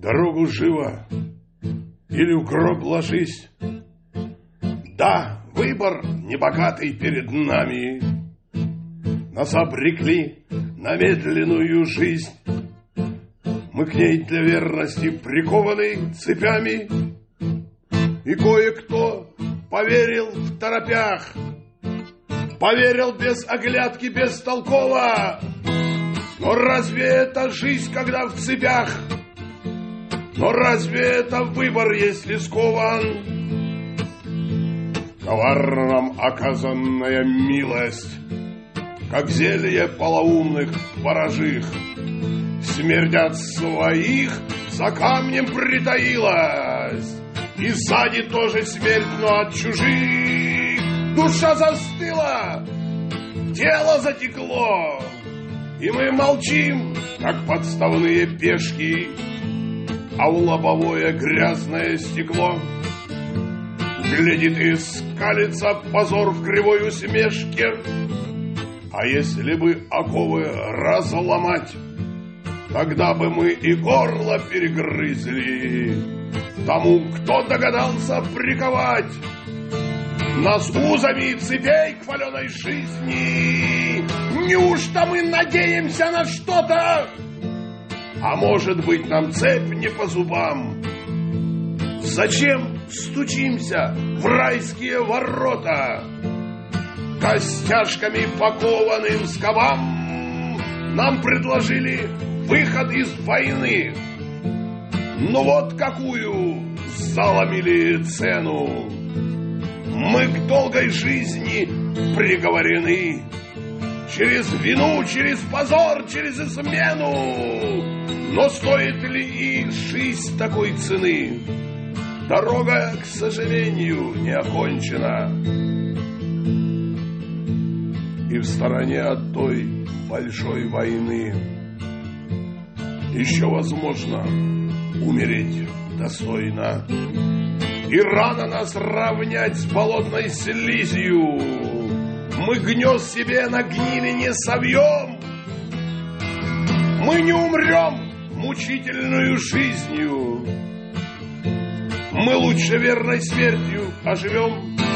дорогу живо или в гроб ложись. Да, выбор небогатый перед нами. Нас обрекли на медленную жизнь. Мы к ней для верности прикованы цепями. И кое-кто поверил в торопях, поверил без оглядки, бестолково. Но разве это жизнь, когда в цепях? Но разве это выбор, если скован? Коварна нам оказанная милость, как зелье полоумных ворожих. Смерть от своих за камнем притаилась, и сзади тоже смерть, но от чужих. Душа застыла, тело затекло, и мы молчим, как подставные пешки, а в лобовое грязное стекло глядит и скалится позор в кривой усмешке. А если бы оковы разломать, тогда бы мы и горло перегрызли тому, кто догадался приковать нас узами цепей к хваленой жизни. Неужто мы надеемся на что-то? А может быть, нам цепь не по зубам? Зачем стучимся в райские ворота, костяшками покованным скобам? Нам предложили выход из войны, но вот какую заломили цену. Мы к долгой жизни приговорены через вину, через позор, через измену. Но стоит ли и жизнь такой цены? Дорога, к сожалению, не окончена. И в стороне от той большой войны еще возможно умереть достойно. И рано нас равнять с болотной слизью. Мы гнезд себе на гнили не совьем. Мы не умрем мучительную жизнью. Мы лучше верной смертью оживем.